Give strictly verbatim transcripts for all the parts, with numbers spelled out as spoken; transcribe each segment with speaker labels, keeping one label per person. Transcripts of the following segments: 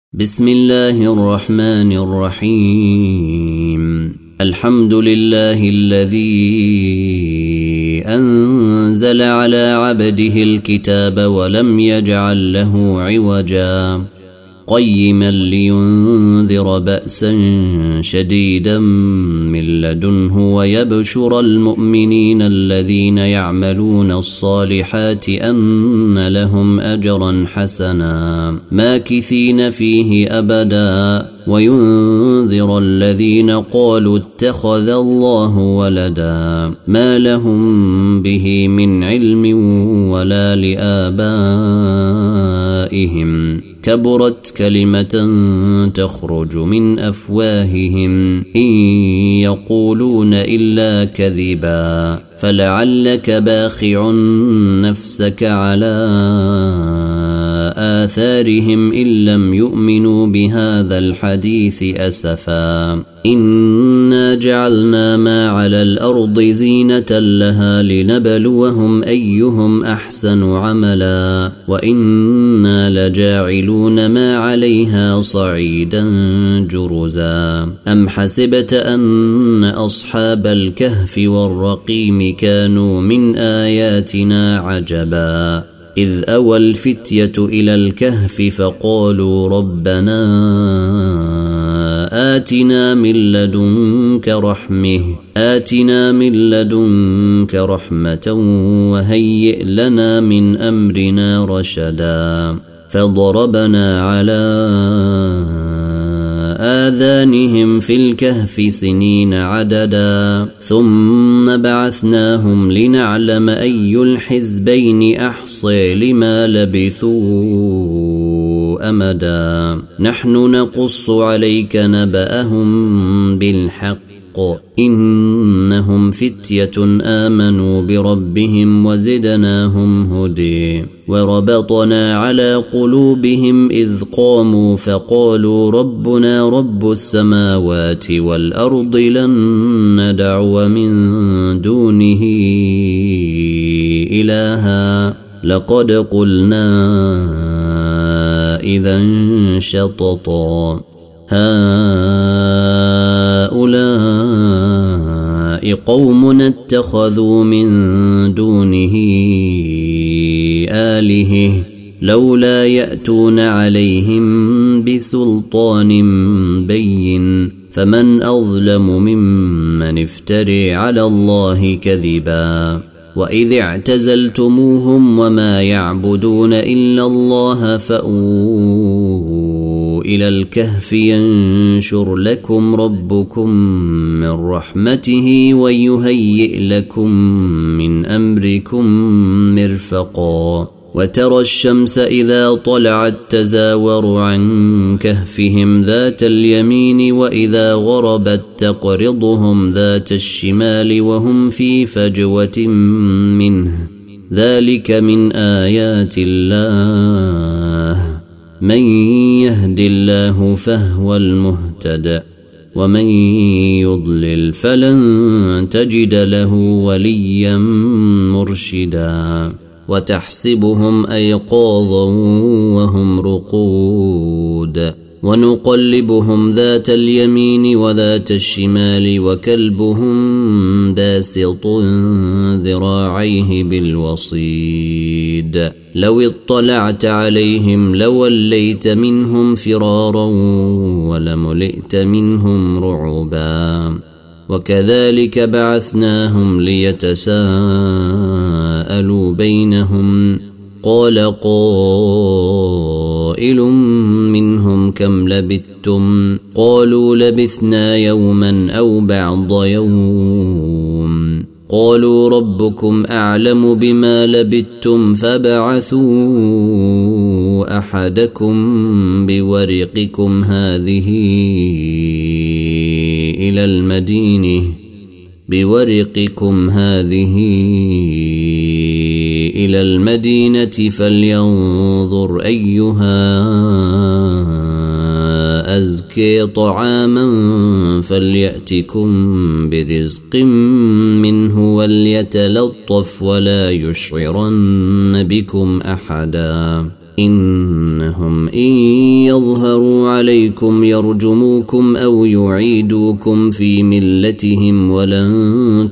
Speaker 1: بسم الله الرحمن الرحيم. الحمد لله الذي أنزل على عبده الكتاب ولم يجعل له عوجا قيما لينذر بأسا شديدا من لدنه ويبشر المؤمنين الذين يعملون الصالحات أن لهم أجرا حسنا ماكثين فيه أبدا وينذر الذين قالوا اتخذ الله ولدا ما لهم به من علم ولا لآبائهم كبرت كلمة تخرج من أفواههم إن يقولون إلا كذبا فلعلك باخع نفسك على آثارهم إن لم يؤمنوا بهذا الحديث أسفا إنا جعلنا ما على الأرض زينة لها لنبلوهم أيهم أحسن عملا وإنا لجاعلون ما عليها صعيدا جرزا أم حسبت أن أصحاب الكهف والرقيم كانوا من آياتنا عجبا إذ أوى الفتية إلى الكهف فقالوا ربنا آتنا من لدنك رحمة آتنا من لدنك رحمة وهيئ لنا من أمرنا رشدا فضربنا على آذانهم في الكهف سنين عددا ثم بعثناهم لنعلم أي الحزبين أحصي لما لبثوا أمدا نحن نقص عليك نبأهم بالحق إنهم فتية آمنوا بربهم وزدناهم هدي وربطنا على قلوبهم إذ قاموا فقالوا ربنا رب السماوات والأرض لن ندعو من دونه إلها لقد قلنا إذا شططا هؤلاء قوم اتخذوا من دونه آلهة لولا يأتون عليهم بسلطان بين فمن أظلم ممن افتري على الله كذبا وإذ اعتزلتموهم وما يعبدون إلا الله فأووا إلى الكهف ينشر لكم ربكم من رحمته ويهيئ لكم من أمركم مرفقا وترى الشمس إذا طلعت تزاور عن كهفهم ذات اليمين وإذا غربت تقرضهم ذات الشمال وهم في فجوة منه ذلك من آيات الله من يهد الله فهو المهتد ومن يضلل فلن تجد له وليا مرشدا وتحسبهم أيقاظا وهم رقود ونقلبهم ذات اليمين وذات الشمال وكلبهم باسط ذراعيه بالوصيد لو اطلعت عليهم لوليت منهم فرارا ولملئت منهم رعبا وكذلك بعثناهم ليتساءلوا بينهم قال قائل منهم كم لبثتم قالوا لبثنا يوما أو بعض يوم قالوا ربكم أعلم بما لبثتم فبعثوا أحدكم بورقكم هذه إلى المدينة بورقكم هذه إلى المدينة فلينظر أيها أزكي طعاما فليأتكم برزق منه وليتلطف ولا يشعرن بكم أحدا إنهم إن يظهروا عليكم يرجموكم أو يعيدوكم في ملتهم ولن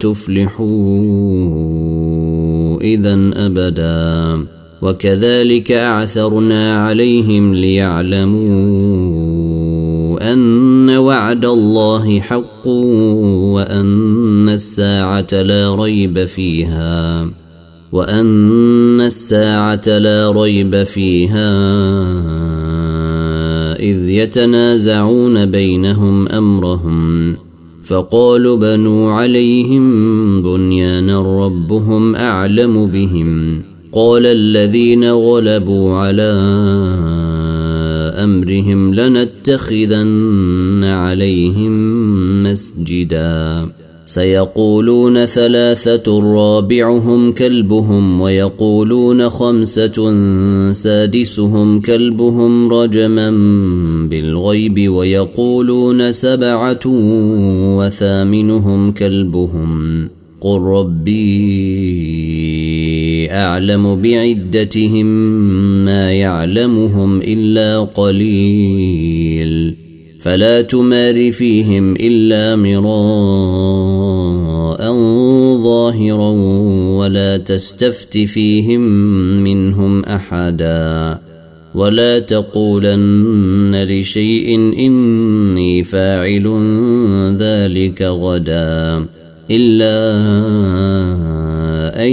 Speaker 1: تفلحوا إذن أبدا وكذلك أعثرنا عليهم ليعلموا أن وعد الله حق وأن الساعة لا ريب فيها وأن الساعة لا ريب فيها إذ يتنازعون بينهم أمرهم فقالوا بنوا عليهم بنيانا ربهم أعلم بهم قال الذين غلبوا على أمرهم لنتخذن عليهم مسجدا سيقولون ثلاثة رابعهم كلبهم ويقولون خمسة سادسهم كلبهم رجما بالغيب ويقولون سبعة وثامنهم كلبهم قل ربي أعلم بعدتهم ما يعلمهم إلا قليل فلا تمار فيهم إلا مراء ظاهرا ولا تستفت فيهم منهم أحدا ولا تقولن لشيء إني فاعل ذلك غدا إلا أن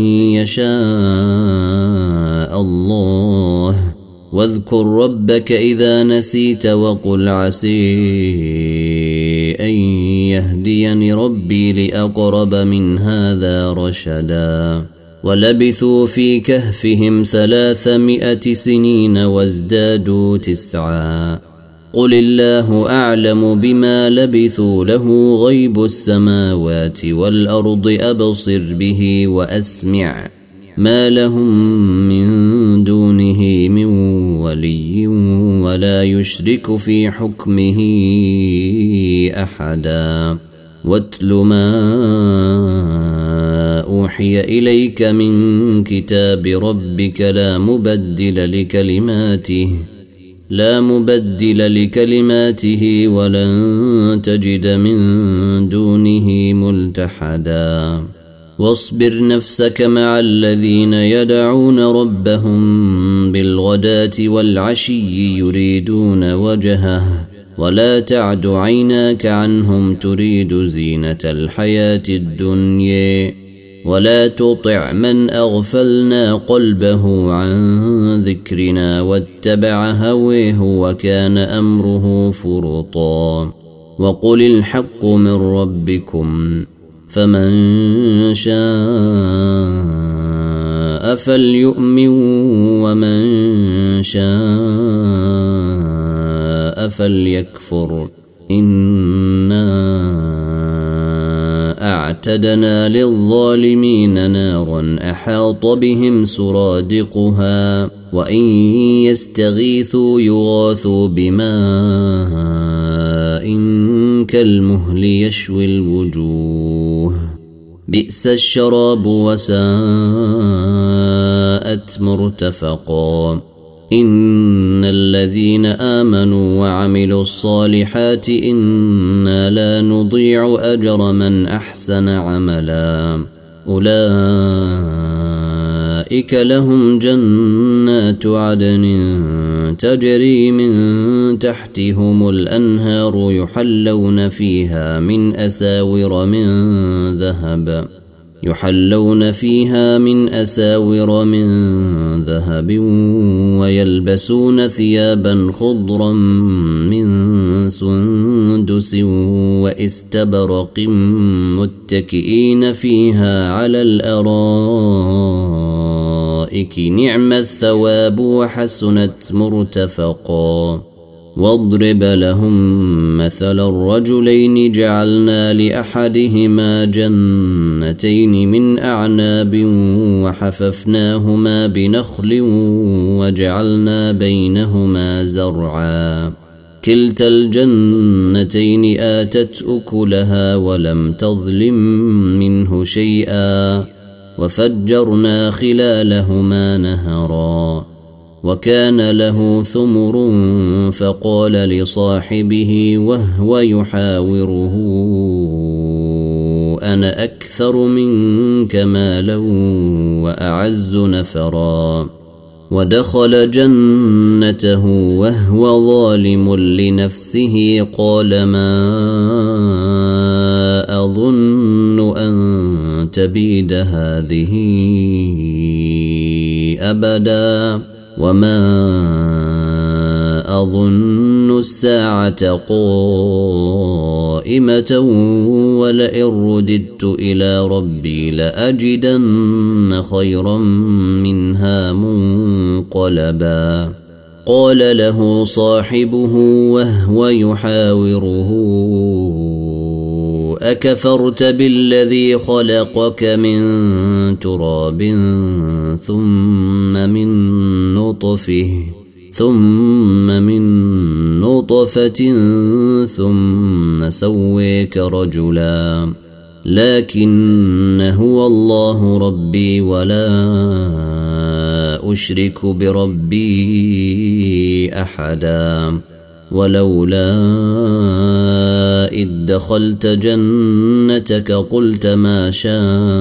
Speaker 1: يشاء الله واذكر ربك إذا نسيت وقل عسي أن يهديني ربي لأقرب من هذا رشدا ولبثوا في كهفهم ثلاثمائة سنين وازدادوا تسعا قل الله أعلم بما لبثوا له غيب السماوات والأرض أبصر به وأسمع ما لهم من دونه من ولي ولا يشرك في حكمه أحدا واتل ما أوحي إليك من كتاب ربك لا مبدل لكلماته لا مبدل لكلماته ولن تجد من دونه ملتحدا واصبر نفسك مع الذين يدعون ربهم بالغداة والعشي يريدون وجهه ولا تعد عيناك عنهم تريد زينة الحياة الدنيا ولا تطع من أغفلنا قلبه عن ذكرنا واتبع هويه وكان أمره فرطا وقل الحق من ربكم فمن شاء فليؤمن ومن شاء فليكفر إنا أعتدنا للظالمين نارا أحاط بهم سرادقها وإن يستغيثوا يغاثوا بماء كالمهل يشوي الوجوه بئس الشراب وساءت مرتفقا إن الذين آمنوا وعملوا الصالحات إنا لا نضيع أجر من أحسن عملا أولئك لهم جنات عدن تجري من تحتهم الأنهار يحلون فيها من أساور من ذهب يحلون فيها من أساور من ذهب ويلبسون ثيابا خضرا من سندس واستبرق متكئين فيها على الأرائك نعم الثواب وحسنت مرتفقا واضرب لهم مثل الرجلين جعلنا لأحدهما جنتين من أعناب وحففناهما بنخل وجعلنا بينهما زرعا كلتا الجنتين آتت أكلها ولم تظلم منه شيئا وفجرنا خلالهما نهرا وكان له ثمر فقال لصاحبه وهو يحاوره أنا أكثر منك مالا وأعز نفرا ودخل جنته وهو ظالم لنفسه قال ما أظن أن تبيد هذه أبدا وما أظن الساعة قائمة ولئن رددت إلى ربي لأجدن خيرا منها منقلبا قال له صاحبه وهو يحاوره أكفرت بالذي خلقك من تراب ثم من نطفه ثم من نطفة ثم سويك رجلا لكن هو الله ربي ولا أشرك بربي أحدا ولولا إذ دخلت جنتك قلت ما شاء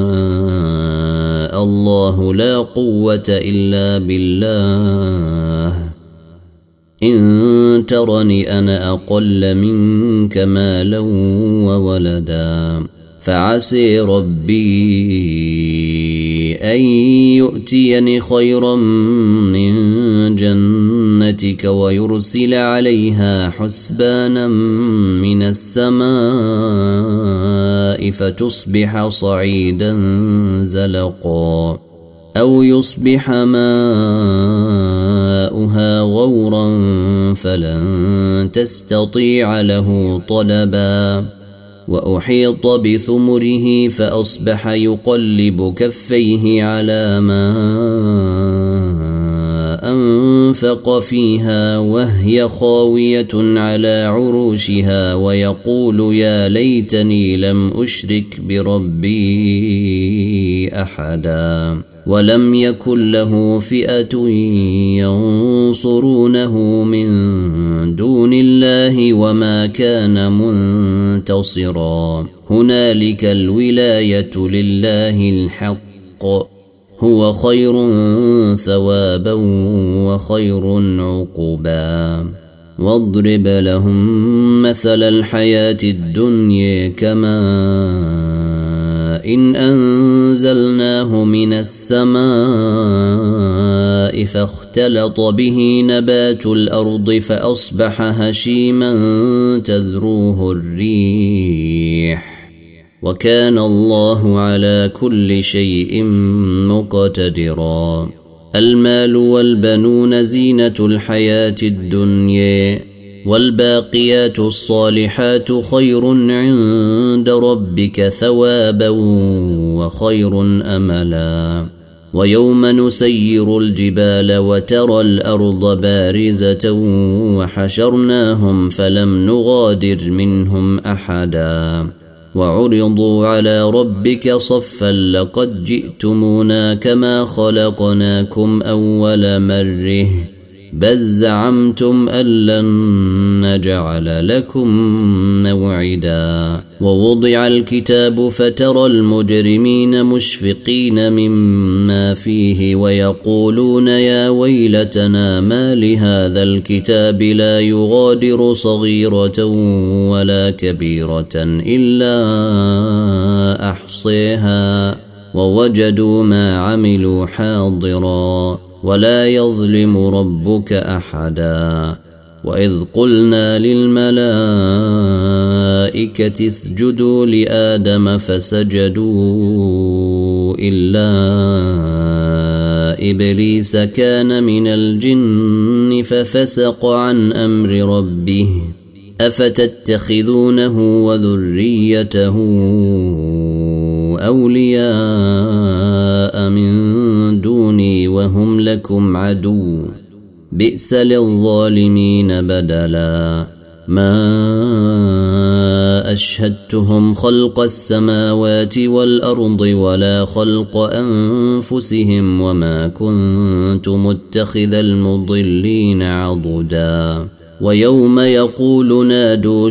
Speaker 1: الله لا قوة إلا بالله إن ترني أنا أقل منك مالا وولدا فعسي ربي أن يؤتيني خيرا من جنتك ويرسل عليها حسبانا من السماء فتصبح صعيدا زلقا أو يصبح ماؤها غورا فلن تستطيع له طلبا وأحيط بثمره فأصبح يقلب كفيه على ما أنفق فيها وهي خاوية على عروشها ويقول يا ليتني لم أشرك بربي أحدا ولم يكن له فئة ينصرونه من دون الله وما كان منتصرا هنالك الولاية لله الحق هو خير ثوابا وخير عقبا واضرب لهم مثل الحياة الدنيا كماء إن أنزلناه من السماء فاختلط به نبات الأرض فأصبح هشيما تذروه الريح وكان الله على كل شيء مقتدرا المال والبنون زينة الحياة الدنيا والباقيات الصالحات خير عند ربك ثوابا وخير أملا ويوم نسير الجبال وترى الأرض بارزة وحشرناهم فلم نغادر منهم أحدا وعرضوا على ربك صفا لقد جئتمونا كما خلقناكم أول مرة بل زعمتم أن لن نجعل لكم موعدا ووضع الكتاب فترى المجرمين مشفقين مما فيه ويقولون يا ويلتنا ما لهذا الكتاب لا يغادر صغيرة ولا كبيرة إلا أحصيها ووجدوا ما عملوا حاضرا ولا يظلم ربك أحدا وإذ قلنا للملائكة اسجدوا لآدم فسجدوا إلا إبليس كان من الجن ففسق عن أمر ربه أفتتخذونه وذريته أولياء من دوني وهم لكم عدو بئس للظالمين بدلا ما أشهدتهم خلق السماوات والأرض ولا خلق أنفسهم وما كنت متخذ المضلين عضدا ويوم يقول نادوا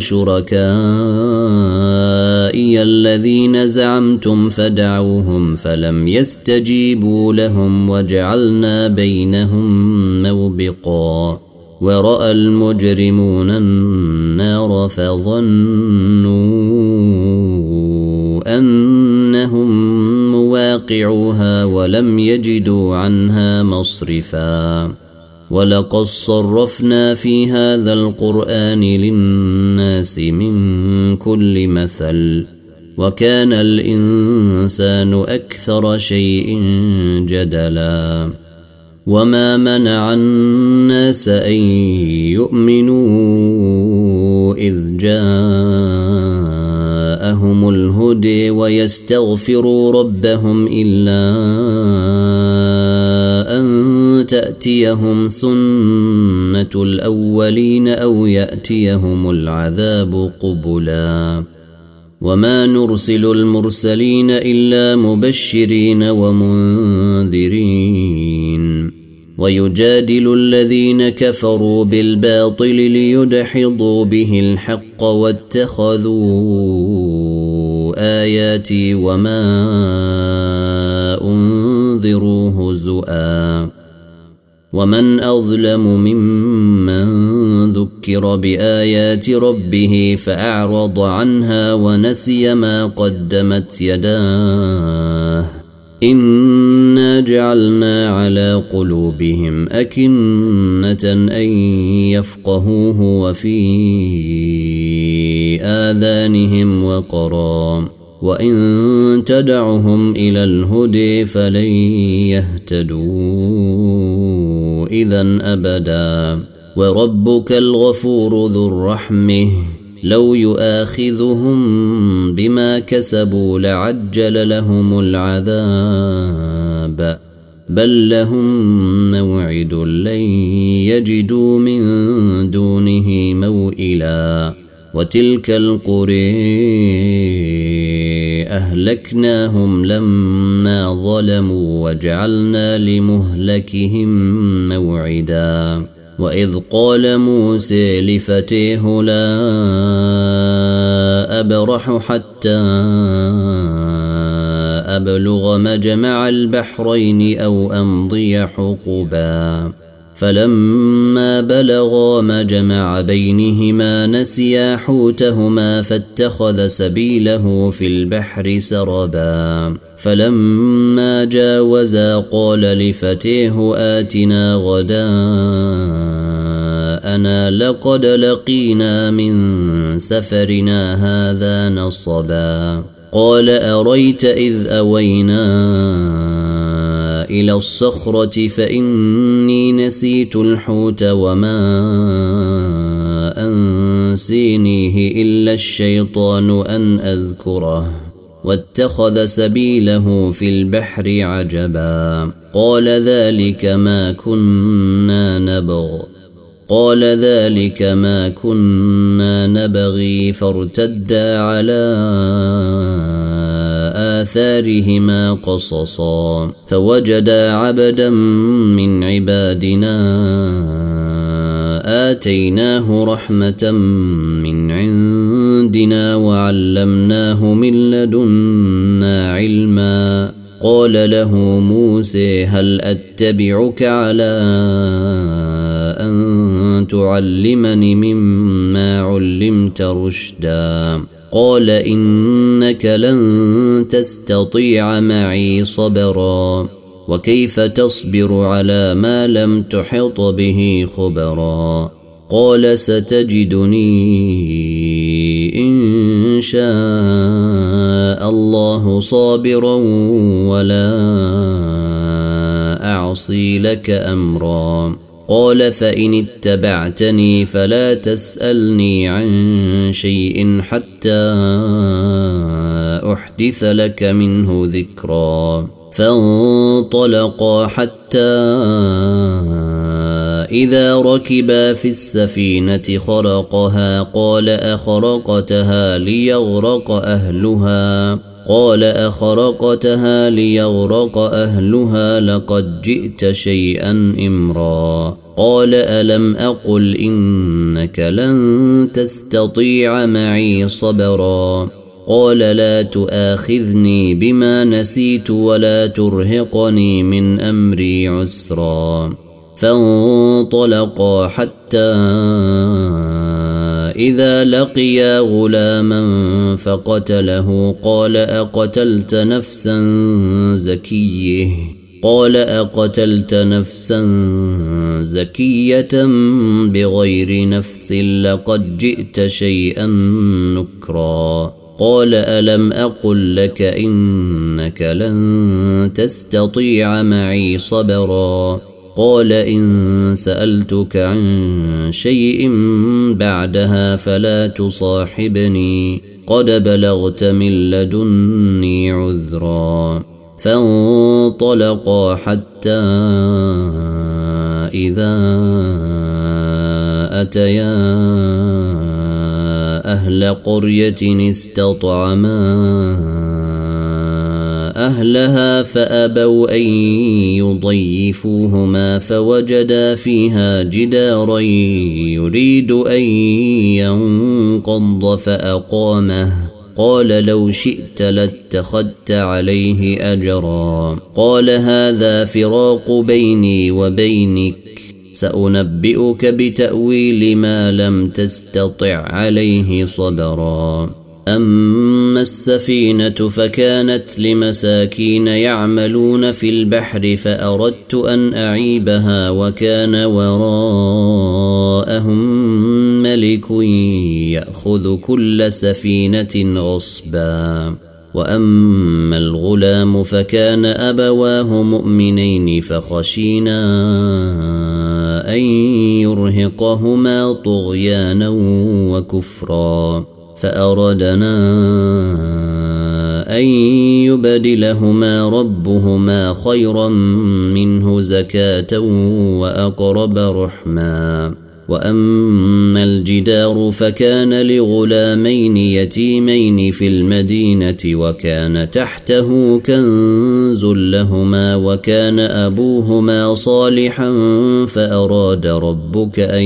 Speaker 1: شركائي الذين زعمتم فدعوهم فلم يستجيبوا لهم وجعلنا بينهم موبقا ورأى المجرمون النار فظنوا أنهم مواقعوها ولم يجدوا عنها مصرفا ولقد صرفنا في هذا القرآن للناس من كل مثل وكان الإنسان أكثر شيء جدلا وما منع الناس أن يؤمنوا إذ جاءهم الهدى ويستغفروا ربهم إلا أن تأتيهم سنة الأولين أو يأتيهم العذاب قبلا وما نرسل المرسلين إلا مبشرين ومنذرين ويجادل الذين كفروا بالباطل ليدحضوا به الحق واتخذوا آياتي وما أنذروا هزؤا ومن أظلم ممن ذكر بآيات ربه فأعرض عنها ونسي ما قدمت يداه إنا جعلنا على قلوبهم أكنة أن يفقهوه وفي آذانهم وقرا وإن تدعهم إلى الهدى فلن يهتدوا إذن أبدا وربك الغفور ذو الرحمة لو يؤاخذهم بما كسبوا لعجل لهم العذاب بل لهم موعد لن يجدوا من دونه موئلا وتلك القرى أهلكناهم لما ظلموا وجعلنا لمهلكهم موعدا وإذ قال موسى لفتيه لا أبرح حتى أبلغ مجمع البحرين أو أمضي حقبا فلما بلغا مجمع بينهما نسيا حوتهما فاتخذ سبيله في البحر سربا فلما جاوزا قال لفتيه آتنا غداءنا لقد لقينا من سفرنا هذا نصبا قال أريت إذ أوينا إلى الصخرة فإني نسيت الحوت وما أنسينيه إلا الشيطان أن أذكره واتخذ سبيله في البحر عجبا قال ذلك ما كنا نبغ قال ذلك ما كنا نبغي فارتدا على آثارهما قصصا فوجدا عبدا من عبادنا آتيناه رحمة من عندنا وعلمناه من لدنا علما قال له موسى هل أتبعك على أن تعلمني مما علمت رشدا قال إنك لن تستطيع معي صبرا وكيف تصبر على ما لم تحط به خبرا قال ستجدني إن شاء الله صابرا ولا أعصي لك أمرا قال فإن اتبعتني فلا تسألني عن شيء حتى أحدث لك منه ذكرا فانطلقا حتى إذا ركبا في السفينة خرقها قال أخرقتها ليغرق أهلها قال أخرقتها ليغرق أهلها لقد جئت شيئا إمرا قال ألم أقل إنك لن تستطيع معي صبرا قال لا تؤاخذني بما نسيت ولا ترهقني من أمري عسرا فانطلقا حتى إذا لقيا غلاما فقتله قال أقتلت نفسا زكيه قال أقتلت نفسا زكية بغير نفس لقد جئت شيئا نكرا قال ألم أقل لك إنك لن تستطيع معي صبرا قال إن سألتك عن شيء بعدها فلا تصاحبني قد بلغت من لدني عذرا فانطلقا حتى إذا أتيا أهل قرية استطعما أهلها فأبوا أن يضيفوهما فوجدا فيها جدارا يريد أن ينقض فأقامه قال لو شئت لاتخذت عليه أجرا قال هذا فراق بيني وبينك سأنبئك بتأويل ما لم تستطع عليه صبرا أما السفينة فكانت لمساكين يعملون في البحر فأردت أن أعيبها وكان وراءهم ملك يأخذ كل سفينة غصبا وأما الغلام فكان أبواه مؤمنين فخشينا أن يرهقهما طغيانا وكفرا فأردنا أن يبدلهما ربهما خيرا منه زكاة وأقرب رحما وأما الجدار فكان لغلامين يتيمين في المدينة وكان تحته كنز لهما وكان أبوهما صالحا فأراد ربك أن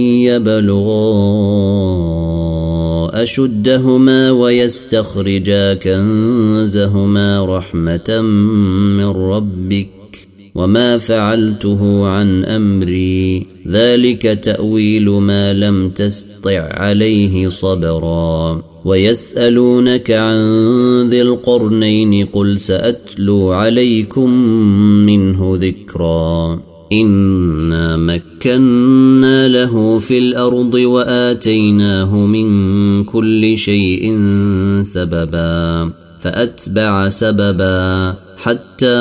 Speaker 1: يبلغا أشدهما ويستخرجا كنزهما رحمة من ربك وما فعلته عن أمري ذلك تأويل ما لم تستطع عليه صبرا ويسألونك عن ذي القرنين قل سأتلو عليكم منه ذكرا إنا مكنا له في الأرض وآتيناه من كل شيء سببا فأتبع سببا حتى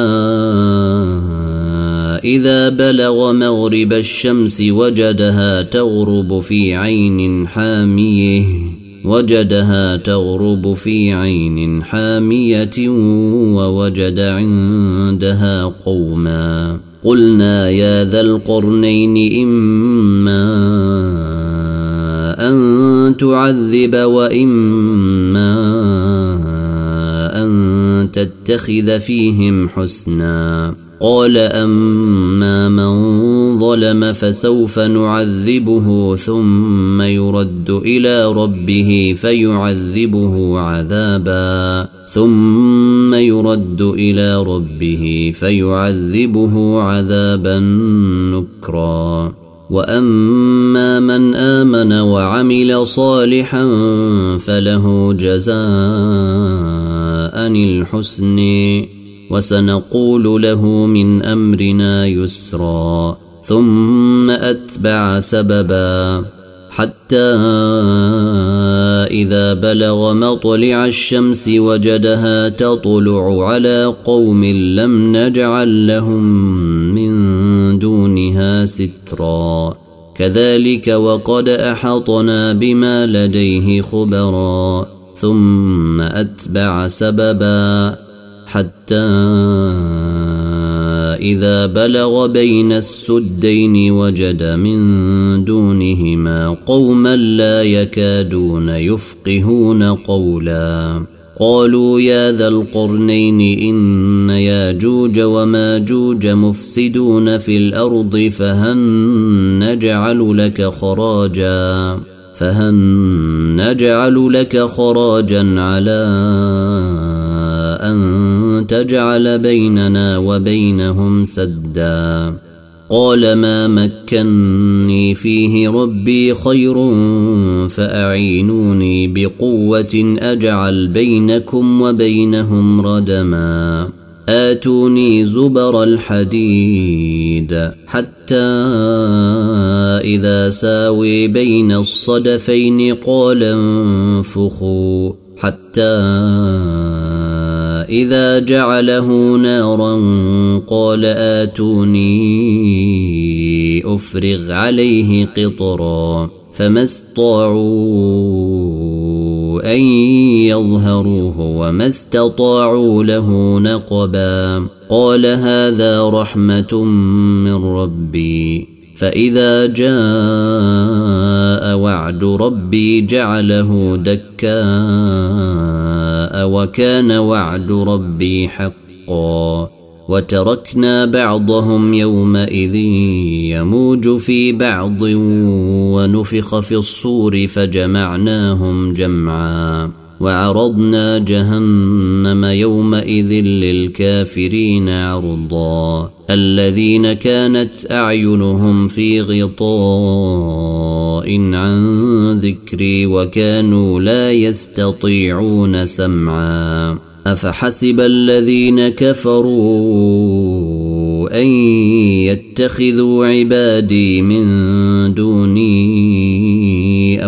Speaker 1: إذا بلغ مغرب الشمس وجدها تغرب في عين حامية وجدها تغرب في عين حامية ووجد عندها قوما قلنا يا ذا القرنين إما أن تعذب وإما أن تتخذ فيهم حسنا قال أما من ظلم فسوف نعذبه ثم يرد إلى ربه فيعذبه عذابا ثم يرد إلى ربه فيعذبه عذابا نكرا وأما من آمن وعمل صالحا فله جزاء الحسن وسنقول له من أمرنا يسرا ثم أتبع سببا حتى إذا بلغ مطلع الشمس وجدها تطلع على قوم لم نجعل لهم من دونها سترا كذلك وقد أحطنا بما لديه خبرا ثم أتبع سببا حتى إذا بلغ بين السدين وجد من دونهما قوما لا يكادون يفقهون قولا قالوا يا ذا القرنين إن ياجوج وماجوج مفسدون في الأرض فهل نجعل لك خراجا فهل نجعل لك خراجا على أن تجعل بيننا وبينهم سدا قال ما مكني فيه ربي خير فأعينوني بقوة أجعل بينكم وبينهم ردما آتوني زبر الحديد حتى إذا ساوي بين الصدفين قال انفخوا حتى إذا جعله نارا قال آتوني أفرغ عليه قطرا فما استطاعوا أن يظهروه وما استطاعوا له نقبا قال هذا رحمة من ربي فإذا جاء وعد ربي جعله دكاء وكان وعد ربي حقا وتركنا بعضهم يومئذ يموج في بعض ونفخ في الصور فجمعناهم جمعا وعرضنا جهنم يومئذ للكافرين عرضا الذين كانت أعينهم في غطاء عن ذكري وكانوا لا يستطيعون سمعا أفحسب الذين كفروا أن يتخذوا عبادي من دوني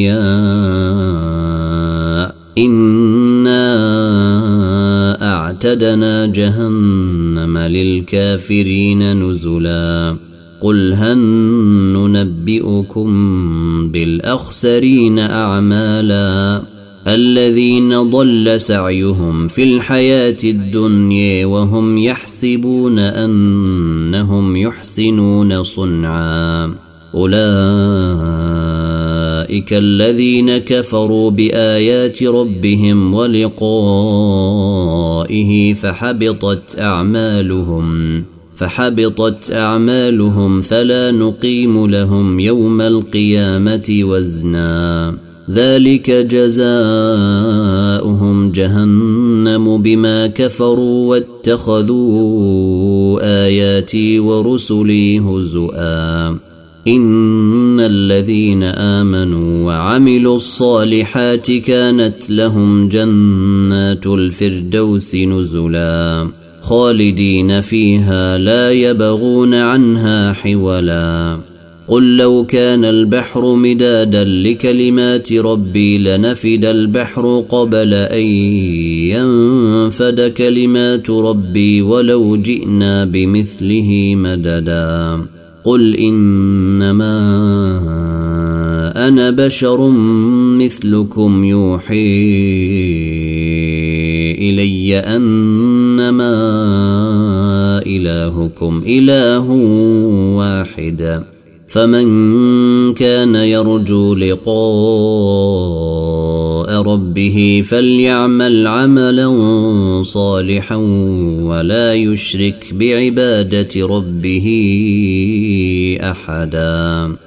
Speaker 1: أولياء إنا أعتدنا جهنم للكافرين نزلا قل هل ننبئكم بالأخسرين أعمالا الذين ضل سعيهم في الحياة الدنيا وهم يحسبون أنهم يحسنون صنعا أولئك الذين كفروا بآيات ربهم ولقائه فحبطت أعمالهم فحبطت أعمالهم فلا نقيم لهم يوم القيامة وزنا ذلك جزاؤهم جهنم بما كفروا واتخذوا آياتي ورسلي هزؤا إن الذين آمنوا وعملوا الصالحات كانت لهم جنات الفردوس نزلا خالدين فيها لا يبغون عنها حولا قل لو كان البحر مدادا لكلمات ربي لنفد البحر قبل أن ينفد كلمات ربي ولو جئنا بمثله مددا قل إنما أنا بشر مثلكم يوحي إلي أنما إلهكم إله واحد فمن كان يرجو لقاء ربه فليعمل عملا صالحا ولا يشرك بعبادة ربه أحدا.